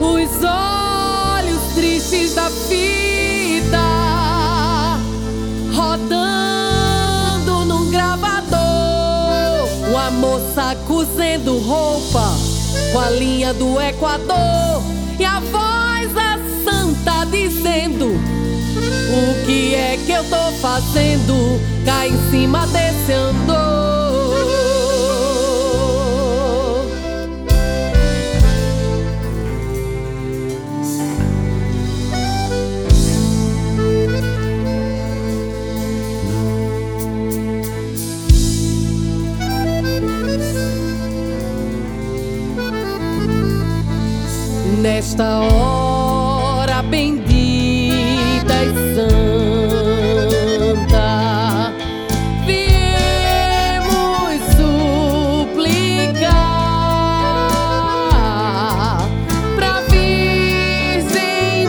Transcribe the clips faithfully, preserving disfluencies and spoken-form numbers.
os olhos tristes da fita rodando num gravador, uma moça cozendo roupa com a linha do Equador, e a voz é santa dizendo: o que é que eu tô fazendo cá em cima desse andor? Nesta hora bendita e santa, viemos suplicar pra Virgem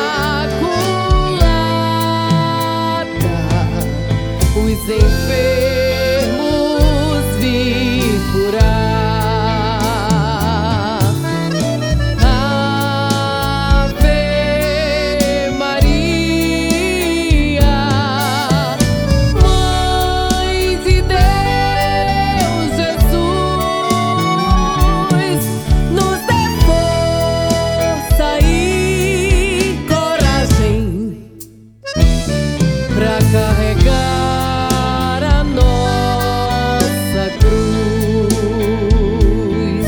Imaculada, os enfermos vir curar. Carregar a nossa cruz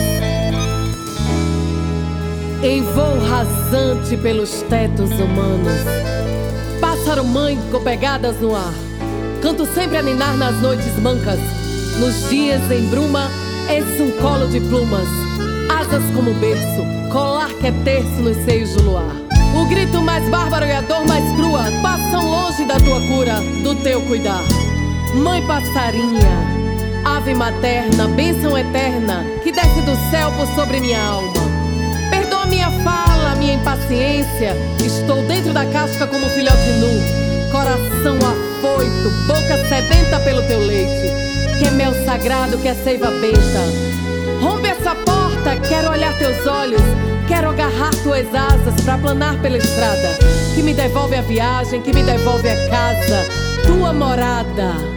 em voo rasante pelos tetos humanos, pássaro-mãe com pegadas no ar, canto sempre a ninar nas noites mancas, nos dias em bruma, esse um colo de plumas, asas como berço, colar que é terço nos seios do luar. O grito mais bárbaro e a dor mais crua passam longe da tua cura, do teu cuidar. Mãe passarinha, ave materna, bênção eterna que desce do céu por sobre minha alma. Perdoa minha fala, minha impaciência, estou dentro da casca como filhote nu, coração afoito, boca sedenta pelo teu leite, que é mel sagrado, que é seiva benta. Rompe essa porta, quero olhar teus olhos, quero agarrar tuas asas pra planar pela estrada que me devolve a viagem, que me devolve a casa, tua morada.